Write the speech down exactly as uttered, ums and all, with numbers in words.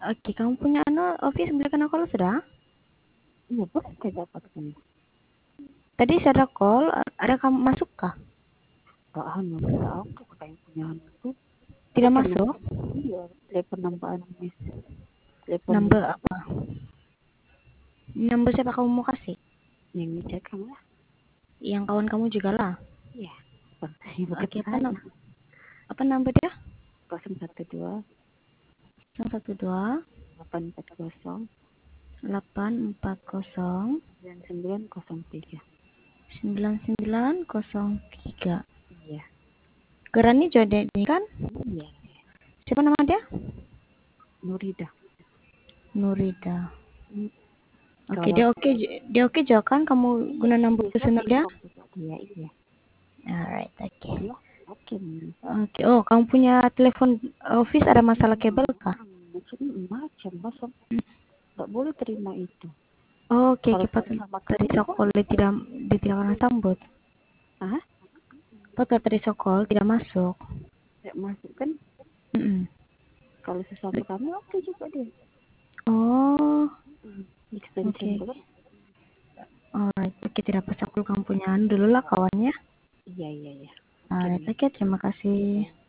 Oke, kamu punya anu office belikan aku sudah? Iya, boleh saya dapatkan. Tadi saya ada call, ada kamu masuk kah? Gak anu, tidak aku kayak punya anu itu. Ada Tidak pernah, masuk? iya, telepon nambah anu nih. Telepon Number apa? Number siapa kamu mau kasih? yang ngecek kamu lah. Yang kawan kamu juga lah. Iya, bukan bukan Oke, apa saya. nam apa number dia? nol satu dua nol satu dua delapan empat nol delapan empat nol sembilan sembilan nol tiga. sembilan sembilan nol tiga. Iya. Gerani Jode ini kan? Iya. Siapa nama dia? Nurida. Nurida. Hmm, Oke, Kalau dia oke, dia oke juga kan kamu iya, guna number iya, saya personal dia? info juga dia, iya. Alright, oke. Iya, oke. Oke, oh kamu punya telepon office ada masalah kabel kah? Macam macam masa nggak boleh terima itu. Oh, oke, Kalau kita sama tadi kamu sokol dia tidak dia tidak pernah sambut. ah, Foto tadi sokol tidak masuk. nggak masuk kan? Mm-mm. Kalau sesama kami oke juga deh. Oh, Hmm. oke. Extension kan? Alright, oke tidak pas aku kamu punya anu dulu lah kawannya. Iya iya iya. Oke Alright, nih. oke terima kasih.